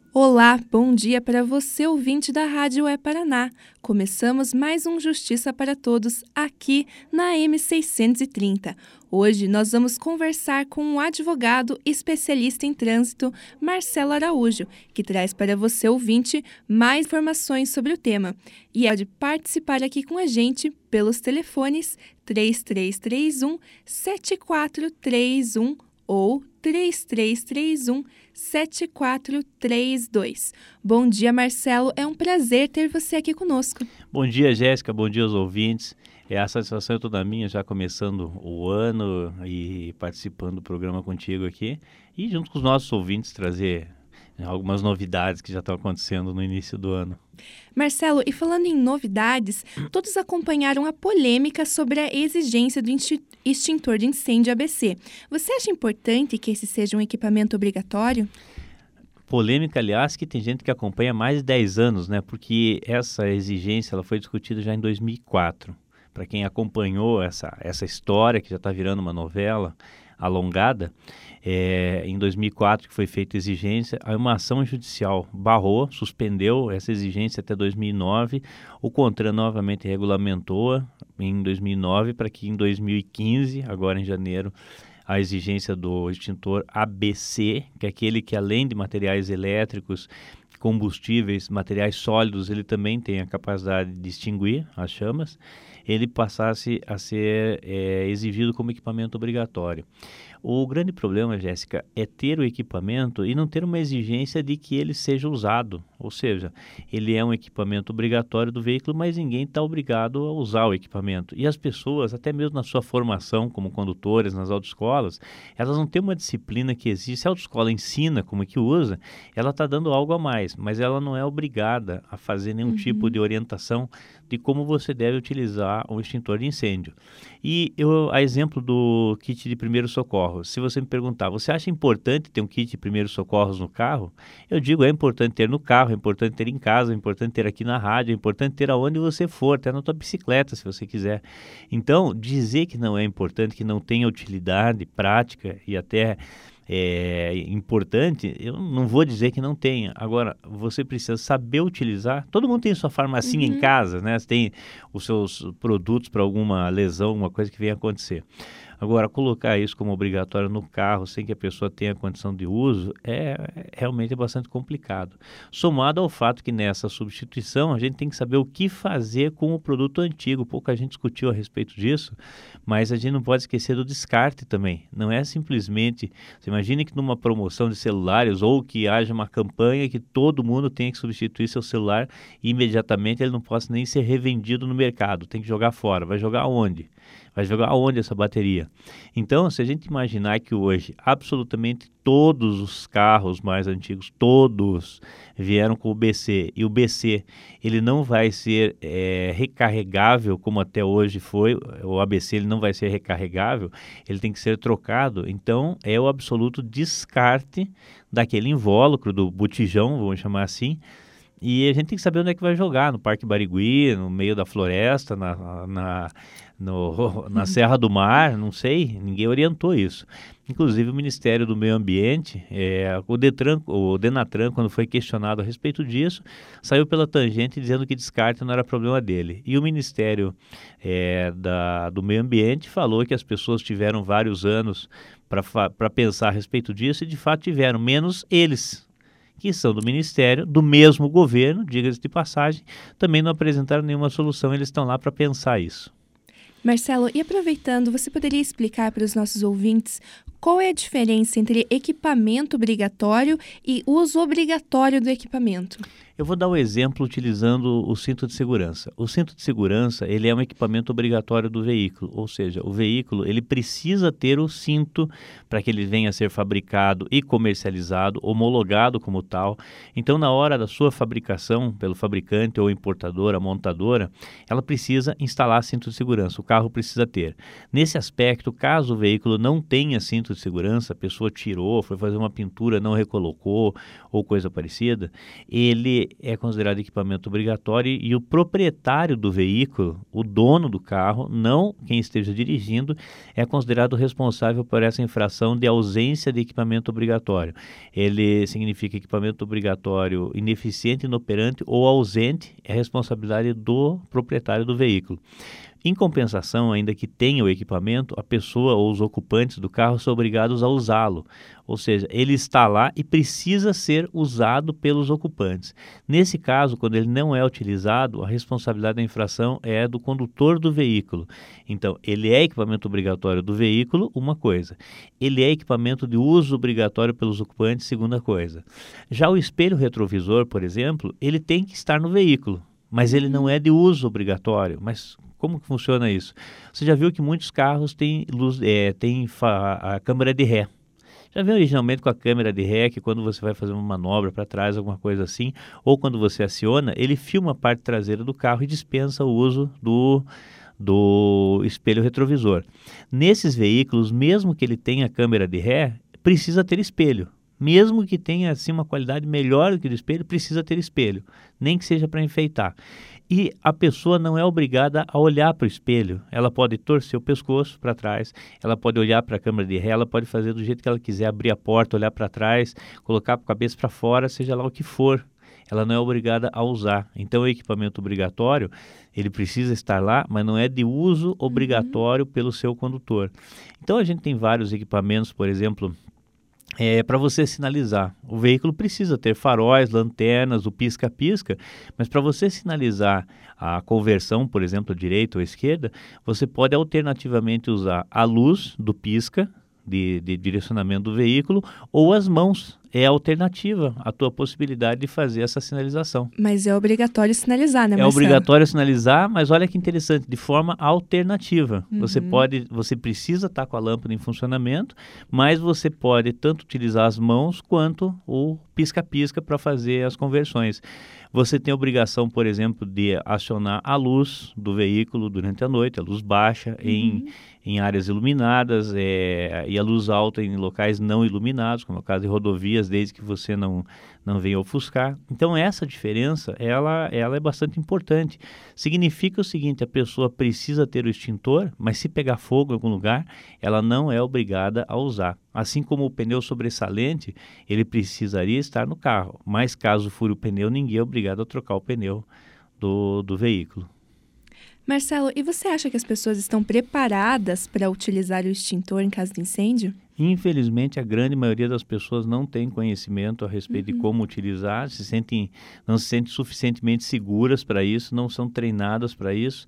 Olá, bom dia para você, ouvinte da Rádio Paraná. Começamos mais um Justiça para Todos aqui na M630. Hoje nós vamos conversar com um advogado especialista em trânsito, Marcelo Araújo, que traz para você, ouvinte, mais informações sobre o tema. E pode participar aqui com a gente pelos telefones 3331-7431 ou 3331-7432. Bom dia, Marcelo. É um prazer ter você aqui conosco. Bom dia, Jéssica. Bom dia aos ouvintes. A satisfação é toda minha, já começando o ano e participando do programa contigo aqui. E junto com os nossos ouvintes trazer algumas novidades que já estão acontecendo no início do ano. Marcelo, e falando em novidades, todos acompanharam a polêmica sobre a exigência do extintor de incêndio ABC. Você acha importante que esse seja um equipamento obrigatório? Polêmica, aliás, que tem gente que acompanha há mais de 10 anos, né? Porque essa exigência ela foi discutida já em 2004. Para quem acompanhou essa história, que já está virando uma novela alongada, em 2004 que foi feita a exigência, aí uma ação judicial barrou, suspendeu essa exigência até 2009, o CONTRAN novamente regulamentou em 2009 para que em 2015, agora em janeiro, a exigência do extintor ABC, que é aquele que além de materiais elétricos, combustíveis, materiais sólidos, ele também tem a capacidade de extinguir as chamas, ele passasse a ser exigido como equipamento obrigatório. O grande problema, Jéssica, é ter o equipamento e não ter uma exigência de que ele seja usado. Ou seja, ele é um equipamento obrigatório do veículo, mas ninguém está obrigado a usar o equipamento. E as pessoas, até mesmo na sua formação como condutores nas autoescolas, elas não têm uma disciplina que existe. Se a autoescola ensina como é que usa, ela está dando algo a mais, mas ela não é obrigada a fazer nenhum tipo de orientação de como você deve utilizar um extintor de incêndio. E a exemplo do kit de primeiros socorros, se você me perguntar, você acha importante ter um kit de primeiros socorros no carro? Eu digo, é importante ter no carro, é importante ter em casa, é importante ter aqui na rádio, é importante ter aonde você for, até na tua bicicleta, se você quiser. Então, dizer que não é importante, que não tenha utilidade prática e até importante, eu não vou dizer que não tenha. Agora, você precisa saber utilizar. Todo mundo tem sua farmacinha em casa, né? Você tem os seus produtos para alguma lesão, alguma coisa que venha acontecer. Agora, colocar isso como obrigatório no carro, sem que a pessoa tenha condição de uso, realmente bastante complicado. Somado ao fato que nessa substituição, a gente tem que saber o que fazer com o produto antigo. Pouca gente discutiu a respeito disso, mas a gente não pode esquecer do descarte também. Não é simplesmente... Você imagine que numa promoção de celulares ou que haja uma campanha que todo mundo tenha que substituir seu celular e imediatamente ele não possa nem ser revendido no mercado. Tem que jogar fora. Vai jogar onde? Vai jogar aonde essa bateria? Então, se a gente imaginar que hoje absolutamente todos os carros mais antigos, todos vieram com o BC, e o BC ele não vai ser recarregável como até hoje foi, o ABC ele não vai ser recarregável, ele tem que ser trocado, então é o absoluto descarte daquele invólucro, do botijão, vamos chamar assim. E a gente tem que saber onde é que vai jogar, no Parque Barigui, no meio da floresta, na Serra do Mar, não sei, ninguém orientou isso. Inclusive o Ministério do Meio Ambiente, o Denatran, quando foi questionado a respeito disso, saiu pela tangente dizendo que descarte não era problema dele. E o Ministério do Meio Ambiente falou que as pessoas tiveram vários anos para pensar a respeito disso e de fato tiveram, menos eles, que são do Ministério, do mesmo governo, diga-se de passagem, também não apresentaram nenhuma solução, eles estão lá para pensar isso. Marcelo, e aproveitando, você poderia explicar para os nossos ouvintes qual é a diferença entre equipamento obrigatório e uso obrigatório do equipamento? Eu vou dar um exemplo utilizando o cinto de segurança. O cinto de segurança, ele é um equipamento obrigatório do veículo, ou seja, o veículo ele precisa ter o cinto para que ele venha a ser fabricado e comercializado, homologado como tal. Então, na hora da sua fabricação, pelo fabricante ou importadora, montadora, ela precisa instalar cinto de segurança, o carro precisa ter. Nesse aspecto, caso o veículo não tenha cinto de segurança, a pessoa tirou, foi fazer uma pintura, não recolocou ou coisa parecida, ele ele é considerado equipamento obrigatório e o proprietário do veículo, o dono do carro, não quem esteja dirigindo, é considerado responsável por essa infração de ausência de equipamento obrigatório. Ele significa equipamento obrigatório ineficiente, inoperante ou ausente, é responsabilidade do proprietário do veículo. Em compensação, ainda que tenha o equipamento, a pessoa ou os ocupantes do carro são obrigados a usá-lo. Ou seja, ele está lá e precisa ser usado pelos ocupantes. Nesse caso, quando ele não é utilizado, a responsabilidade da infração é do condutor do veículo. Então, ele é equipamento obrigatório do veículo, uma coisa. Ele é equipamento de uso obrigatório pelos ocupantes, segunda coisa. Já o espelho retrovisor, por exemplo, ele tem que estar no veículo, mas ele não é de uso obrigatório. Mas como que funciona isso? Você já viu que muitos carros têm a câmera de ré. Já viu originalmente com a câmera de ré, que quando você vai fazer uma manobra para trás, alguma coisa assim, ou quando você aciona, ele filma a parte traseira do carro e dispensa o uso do espelho retrovisor. Nesses veículos, mesmo que ele tenha câmera de ré, precisa ter espelho. Mesmo que tenha assim, uma qualidade melhor do que do espelho, precisa ter espelho, nem que seja para enfeitar. E a pessoa não é obrigada a olhar para o espelho. Ela pode torcer o pescoço para trás, ela pode olhar para a câmera de ré, ela pode fazer do jeito que ela quiser, abrir a porta, olhar para trás, colocar a cabeça para fora, seja lá o que for. Ela não é obrigada a usar. Então, o equipamento obrigatório, ele precisa estar lá, mas não é de uso obrigatório pelo seu condutor. Então, a gente tem vários equipamentos, por exemplo, para você sinalizar. O veículo precisa ter faróis, lanternas, o pisca-pisca, mas para você sinalizar a conversão, por exemplo, à direita ou à esquerda, você pode alternativamente usar a luz do pisca, de direcionamento do veículo, ou as mãos. É alternativa a tua possibilidade de fazer essa sinalização. Mas é obrigatório sinalizar, né, É Marcelo? obrigatório sinalizar, mas olha que interessante, de forma alternativa. Você precisa estar com a lâmpada em funcionamento, mas você pode tanto utilizar as mãos quanto o pisca-pisca para fazer as conversões. Você tem a obrigação, por exemplo, de acionar a luz do veículo durante a noite, a luz baixa em áreas iluminadas e a luz alta em locais não iluminados, como é o caso de rodovias, desde que você não venha ofuscar. Então, essa diferença, ela é bastante importante. Significa o seguinte, a pessoa precisa ter o extintor, mas se pegar fogo em algum lugar, ela não é obrigada a usar. Assim como o pneu sobressalente, ele precisaria estar no carro, mas caso fure o pneu, ninguém é obrigado a trocar o pneu do veículo. Marcelo, e você acha que as pessoas estão preparadas para utilizar o extintor em caso de incêndio? Infelizmente, a grande maioria das pessoas não tem conhecimento a respeito de como utilizar, não se sentem suficientemente seguras para isso, não são treinadas para isso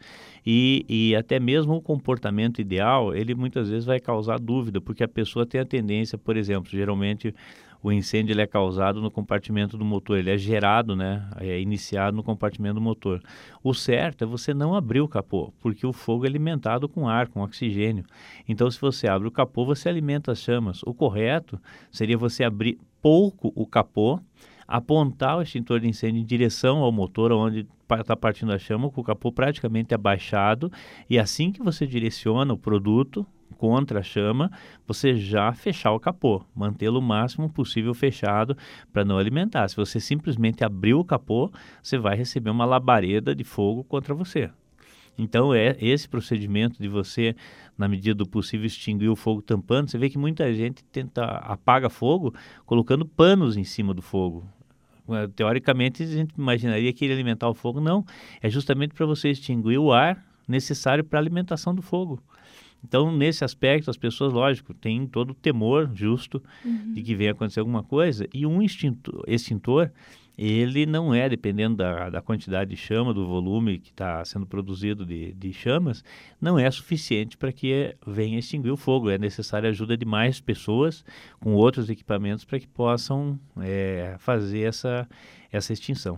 e até mesmo o comportamento ideal, ele muitas vezes vai causar dúvida, porque a pessoa tem a tendência, por exemplo, geralmente o incêndio ele é causado no compartimento do motor, ele é gerado, né, é iniciado no compartimento do motor. O certo é você não abrir o capô, porque o fogo é alimentado com ar, com oxigênio. Então, se você abre o capô, você alimenta as chamas. O correto seria você abrir pouco o capô, apontar o extintor de incêndio em direção ao motor, onde está partindo a chama, com o capô praticamente abaixado, e assim que você direciona o produto contra a chama, você já fechar o capô, mantê-lo o máximo possível fechado para não alimentar. Se você simplesmente abrir o capô, você vai receber uma labareda de fogo contra você. Então, é esse procedimento de você, na medida do possível, extinguir o fogo tampando. Você vê que muita gente apaga fogo colocando panos em cima do fogo. Teoricamente, a gente imaginaria que ele alimentar o fogo. Não, é justamente para você extinguir o ar necessário para a alimentação do fogo. Então, nesse aspecto, as pessoas, lógico, têm todo o temor justo de que venha acontecer alguma coisa. E um extintor, ele não é, dependendo da quantidade de chama, do volume que está sendo produzido de chamas, não é suficiente para que venha extinguir o fogo. É necessária a ajuda de mais pessoas com outros equipamentos para que possam fazer essa extinção.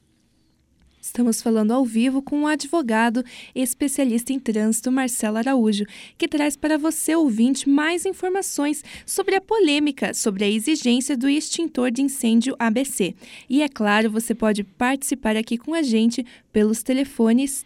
Estamos falando ao vivo com o advogado e especialista em trânsito Marcelo Araújo, que traz para você, ouvinte, mais informações sobre a polêmica sobre a exigência do extintor de incêndio ABC. E, é claro, você pode participar aqui com a gente pelos telefones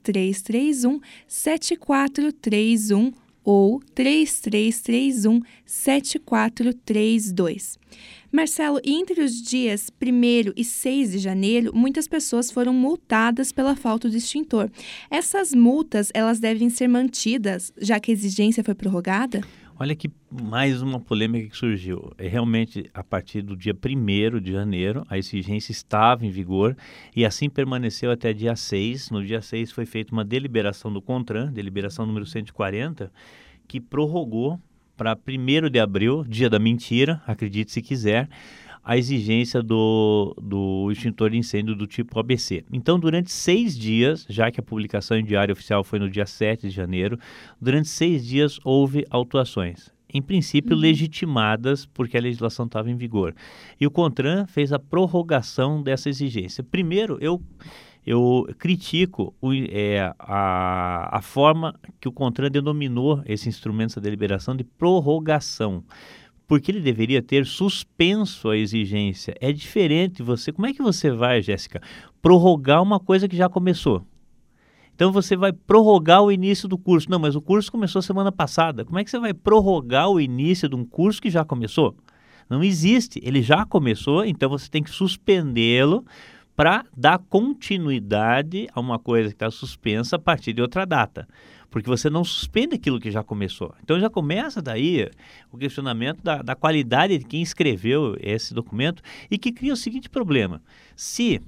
3331-7431 ou 3331-7432. Marcelo, e entre os dias 1º e 6 de janeiro, muitas pessoas foram multadas pela falta do extintor. Essas multas, elas devem ser mantidas, já que a exigência foi prorrogada? Olha que mais uma polêmica que surgiu. Realmente, a partir do dia 1º de janeiro, a exigência estava em vigor e assim permaneceu até dia 6. No dia 6 foi feita uma deliberação do CONTRAN, deliberação número 140, que prorrogou para 1º de abril, dia da mentira, acredite se quiser, a exigência do extintor de incêndio do tipo ABC. Então, durante 6 dias, já que a publicação em Diário Oficial foi no dia 7 de janeiro, durante 6 dias houve autuações. Em princípio, legitimadas porque a legislação estava em vigor. E o CONTRAN fez a prorrogação dessa exigência. Primeiro, eu critico a forma que o CONTRAN denominou esse instrumento, essa deliberação, de prorrogação. Porque ele deveria ter suspenso a exigência. É diferente você... Como é que você vai, Jéssica, prorrogar uma coisa que já começou? Então você vai prorrogar o início do curso. Não, mas o curso começou semana passada. Como é que você vai prorrogar o início de um curso que já começou? Não existe. Ele já começou, então você tem que suspendê-lo para dar continuidade a uma coisa que está suspensa a partir de outra data. Porque você não suspende aquilo que já começou. Então já começa daí o questionamento da qualidade de quem escreveu esse documento e que cria o seguinte problema. Se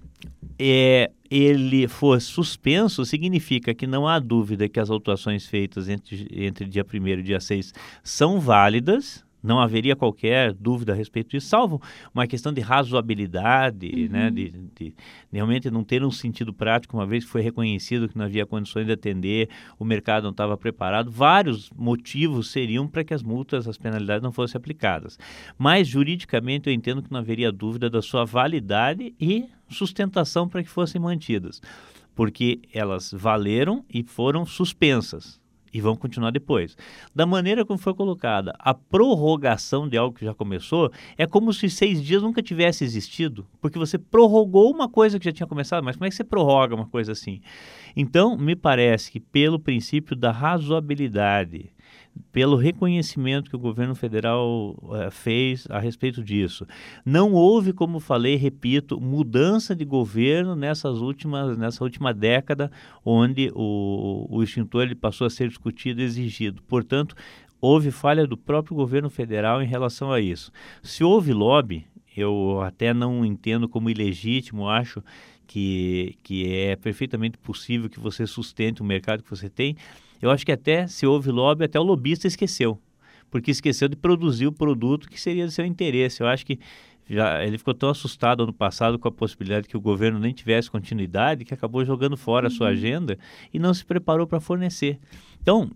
ele for suspenso, significa que não há dúvida que as autuações feitas entre dia 1º e dia 6 são válidas. Não haveria qualquer dúvida a respeito disso, salvo uma questão de razoabilidade, né, de realmente não ter um sentido prático, uma vez que foi reconhecido que não havia condições de atender, o mercado não estava preparado. Vários motivos seriam para que as multas, as penalidades não fossem aplicadas. Mas, juridicamente, eu entendo que não haveria dúvida da sua validade e sustentação para que fossem mantidas, porque elas valeram e foram suspensas. E vão continuar depois. Da maneira como foi colocada, a prorrogação de algo que já começou é como se 6 dias nunca tivesse existido, porque você prorrogou uma coisa que já tinha começado, mas como é que você prorroga uma coisa assim? Então, me parece que pelo princípio da razoabilidade, pelo reconhecimento que o governo federal fez a respeito disso, não houve, como falei, repito, mudança de governo nessa última década, onde o extintor ele passou a ser discutido e exigido. Portanto, houve falha do próprio governo federal em relação a isso. Se houve lobby, eu até não entendo como ilegítimo, acho que é perfeitamente possível que você sustente o mercado que você tem. Eu acho que até, se houve lobby, até o lobista esqueceu, porque esqueceu de produzir o produto que seria do seu interesse. Eu acho que ele ficou tão assustado ano passado com a possibilidade que o governo nem tivesse continuidade, que acabou jogando fora a sua agenda e não se preparou para fornecer. Então,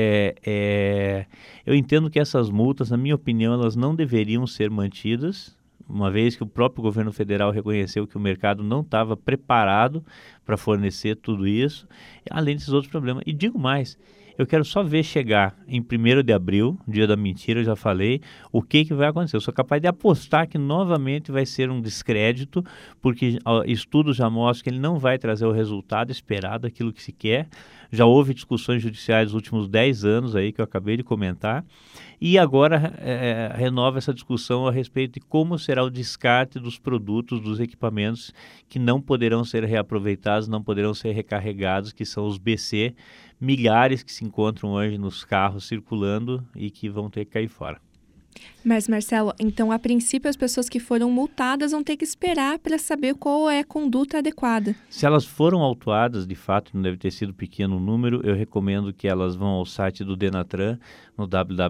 eu entendo que essas multas, na minha opinião, elas não deveriam ser mantidas, uma vez que o próprio governo federal reconheceu que o mercado não estava preparado para fornecer tudo isso, além desses outros problemas. E digo mais, eu quero só ver chegar em 1º de abril, dia da mentira, eu já falei, o que vai acontecer. Eu sou capaz de apostar que novamente vai ser um descrédito, porque estudos já mostram que ele não vai trazer o resultado esperado, aquilo que se quer. Já houve discussões judiciais nos últimos 10 anos aí, que eu acabei de comentar, e agora renova essa discussão a respeito de como será o descarte dos produtos, dos equipamentos que não poderão ser reaproveitados, não poderão ser recarregados, que são os BC, milhares que se encontram hoje nos carros circulando e que vão ter que cair fora. Mas, Marcelo, então, a princípio, as pessoas que foram multadas vão ter que esperar para saber qual é a conduta adequada. Se elas foram autuadas, de fato, não deve ter sido pequeno o número, eu recomendo que elas vão ao site do Denatran, no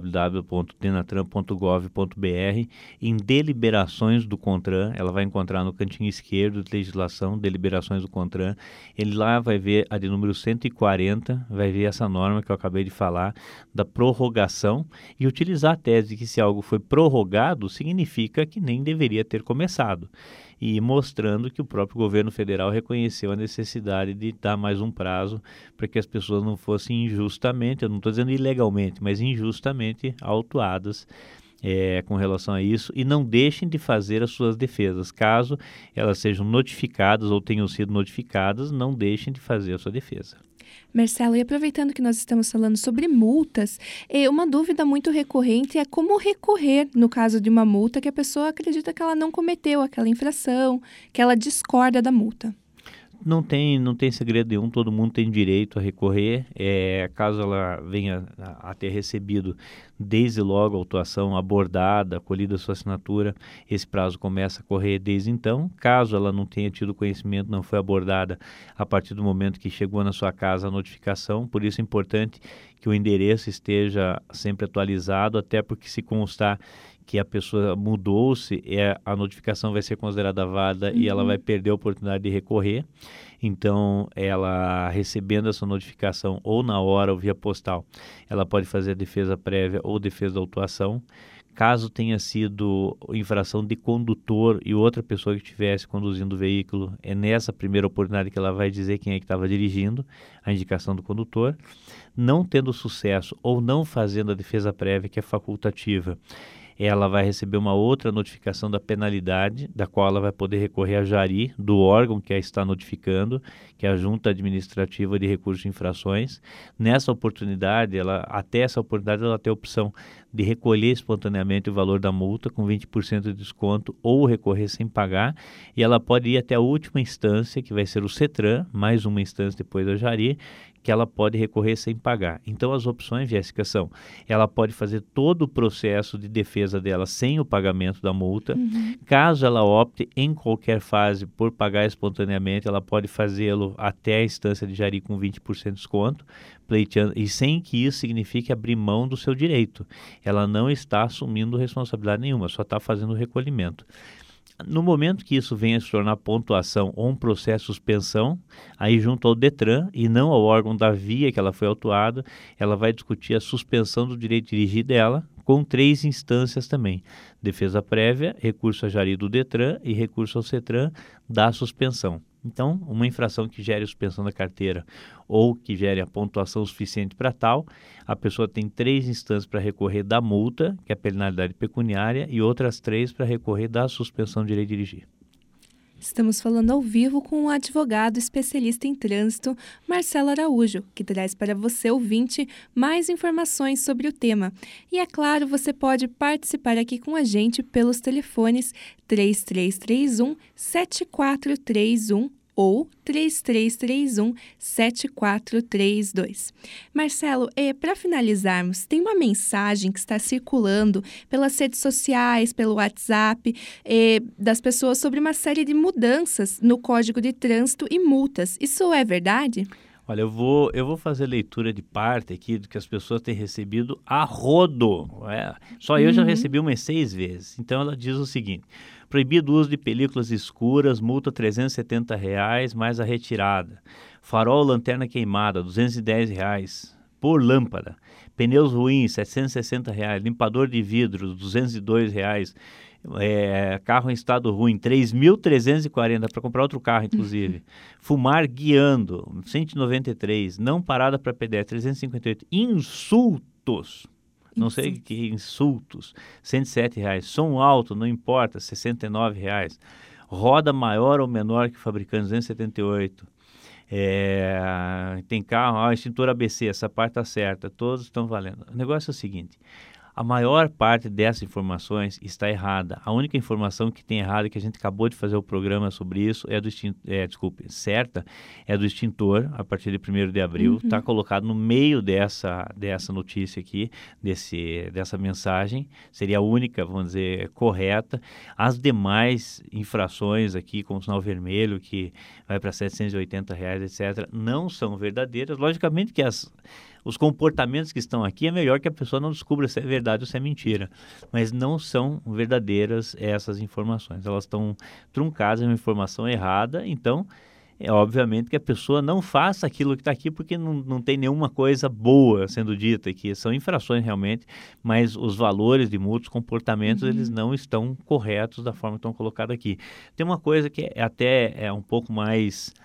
www.denatran.gov.br, em deliberações do CONTRAN. Ela vai encontrar no cantinho esquerdo de legislação, deliberações do CONTRAN. Ele lá vai ver a de número 140, vai ver essa norma que eu acabei de falar, da prorrogação, e utilizar a tese de que se algo foi prorrogado, significa que nem deveria ter começado. E mostrando que o próprio governo federal reconheceu a necessidade de dar mais um prazo para que as pessoas não fossem injustamente, eu não estou dizendo ilegalmente, mas injustamente autuadas com relação a isso, e não deixem de fazer as suas defesas. Caso elas sejam notificadas ou tenham sido notificadas, não deixem de fazer a sua defesa. Marcelo, e aproveitando que nós estamos falando sobre multas, uma dúvida muito recorrente é como recorrer no caso de uma multa que a pessoa acredita que ela não cometeu aquela infração, que ela discorda da multa. Não tem segredo nenhum, todo mundo tem direito a recorrer, caso ela venha a ter recebido desde logo a autuação abordada, acolhida a sua assinatura, esse prazo começa a correr desde então. Caso ela não tenha tido conhecimento, não foi abordada a partir do momento que chegou na sua casa a notificação, por isso é importante que o endereço esteja sempre atualizado, até porque se constar que a pessoa mudou-se, a notificação vai ser considerada válida e ela vai perder a oportunidade de recorrer. Então, ela recebendo essa notificação ou na hora ou via postal, ela pode fazer a defesa prévia ou defesa da autuação. Caso tenha sido infração de condutor e outra pessoa que estivesse conduzindo o veículo, é nessa primeira oportunidade que ela vai dizer quem é que estava dirigindo, a indicação do condutor. Não tendo sucesso ou não fazendo a defesa prévia, que é facultativa, ela vai receber uma outra notificação da penalidade, da qual ela vai poder recorrer à JARI, do órgão que a está notificando, que é a Junta Administrativa de Recursos de Infrações. Nessa oportunidade, até essa oportunidade, ela tem a opção de recolher espontaneamente o valor da multa com 20% de desconto ou recorrer sem pagar, e ela pode ir até a última instância, que vai ser o CETRAN, mais uma instância depois da JARI, que ela pode recorrer sem pagar. Então, as opções, Jéssica, são: ela pode fazer todo o processo de defesa dela sem o pagamento da multa. Caso ela opte em qualquer fase por pagar espontaneamente, ela pode fazê-lo até a instância de JARI com 20% de desconto, pleiteando, e sem que isso signifique abrir mão do seu direito. Ela não está assumindo responsabilidade nenhuma, só está fazendo o recolhimento. No momento que isso venha a se tornar pontuação ou um processo de suspensão, aí junto ao DETRAN e não ao órgão da via que ela foi autuada, ela vai discutir a suspensão do direito de dirigir dela com 3 instâncias também: defesa prévia, recurso à JARI do DETRAN e recurso ao CETRAN da suspensão. Então, uma infração que gere suspensão da carteira ou que gere a pontuação suficiente para tal, a pessoa tem 3 instâncias para recorrer da multa, que é a penalidade pecuniária, e outras 3 para recorrer da suspensão do direito de dirigir. Estamos falando ao vivo com o advogado especialista em trânsito, Marcelo Araújo, que traz para você, ouvinte, mais informações sobre o tema. E, é claro, você pode participar aqui com a gente pelos telefones 3331-7431 ou 3331-7432. Marcelo, para finalizarmos, tem uma mensagem que está circulando pelas redes sociais, pelo WhatsApp, das pessoas sobre uma série de mudanças no Código de Trânsito e multas. Isso é verdade? Olha, eu vou fazer leitura de parte aqui do que as pessoas têm recebido a rodo. Só eu já recebi umas 6 vezes. Então, ela diz o seguinte: proibido o uso de películas escuras, multa R$370, mais a retirada. Farol, lanterna queimada, R$210 por lâmpada. Pneus ruins, R$760. Limpador de vidros, R$202. Carro em estado ruim, R$3.340 para comprar outro carro, inclusive. Fumar guiando, R$193. Não parada para pedestre, R$358. Insultos. Não sei o que insultos, R$107. Som alto, não importa, R$69. Roda maior ou menor que o fabricante, R$278. Tem carro, extintor ABC, essa parte está certa, todos estão valendo. O negócio é o seguinte: a maior parte dessas informações está errada. A única informação que tem errada, que a gente acabou de fazer o programa sobre isso, certa, é do extintor, a partir de 1º de abril. Está colocado no meio dessa notícia aqui, dessa mensagem. Seria a única, vamos dizer, correta. As demais infrações aqui, como o sinal vermelho, que vai para R$780, etc., não são verdadeiras. Logicamente que os comportamentos que estão aqui é melhor que a pessoa não descubra se é verdade ou se é mentira, mas não são verdadeiras essas informações, elas estão truncadas, é uma informação errada. Então, obviamente que a pessoa não faça aquilo que está aqui, porque não tem nenhuma coisa boa sendo dita aqui, são infrações realmente, mas os valores de multa, os comportamentos, eles não estão corretos da forma que estão colocados aqui. Tem uma coisa que até é um pouco mais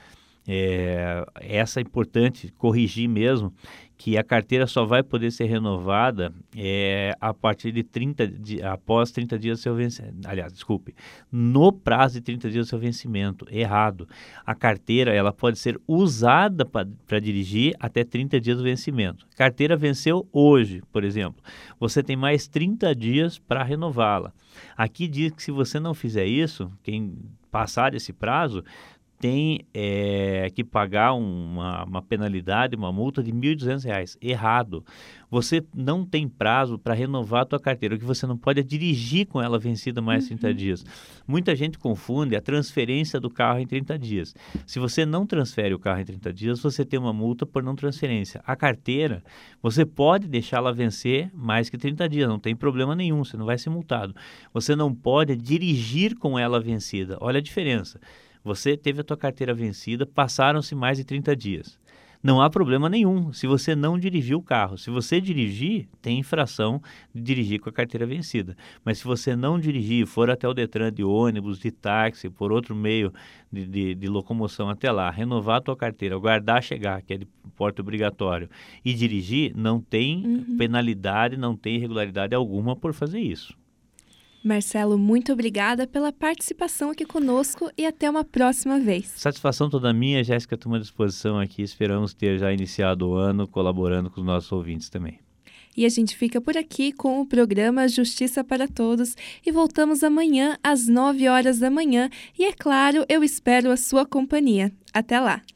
Essa é importante corrigir mesmo, que a carteira só vai poder ser renovada a partir de após 30 dias do seu vencimento. Aliás, desculpe, no prazo de 30 dias do seu vencimento. Errado. A carteira ela pode ser usada para dirigir até 30 dias do vencimento. A carteira venceu hoje, por exemplo. Você tem mais 30 dias para renová-la. Aqui diz que se você não fizer isso, quem passar desse prazo, tem que pagar uma penalidade, uma multa de R$ 1.200. Errado. Você não tem prazo para renovar a tua carteira. O que você não pode é dirigir com ela vencida mais 30 dias. Muita gente confunde a transferência do carro em 30 dias. Se você não transfere o carro em 30 dias, você tem uma multa por não transferência. A carteira, você pode deixá-la vencer mais que 30 dias, não tem problema nenhum, você não vai ser multado. Você não pode dirigir com ela vencida. Olha a diferença. Você teve a tua carteira vencida, passaram-se mais de 30 dias. Não há problema nenhum se você não dirigiu o carro. Se você dirigir, tem infração de dirigir com a carteira vencida. Mas se você não dirigir, for até o Detran de ônibus, de táxi, por outro meio de locomoção até lá, renovar a tua carteira, aguardar chegar, que é de porte obrigatório, e dirigir, não tem penalidade, não tem irregularidade alguma por fazer isso. Marcelo, muito obrigada pela participação aqui conosco e até uma próxima vez. Satisfação toda minha, Jéssica, estou à disposição aqui. Esperamos ter já iniciado o ano colaborando com os nossos ouvintes também. E a gente fica por aqui com o programa Justiça para Todos e voltamos amanhã às 9 horas da manhã. E é claro, eu espero a sua companhia. Até lá!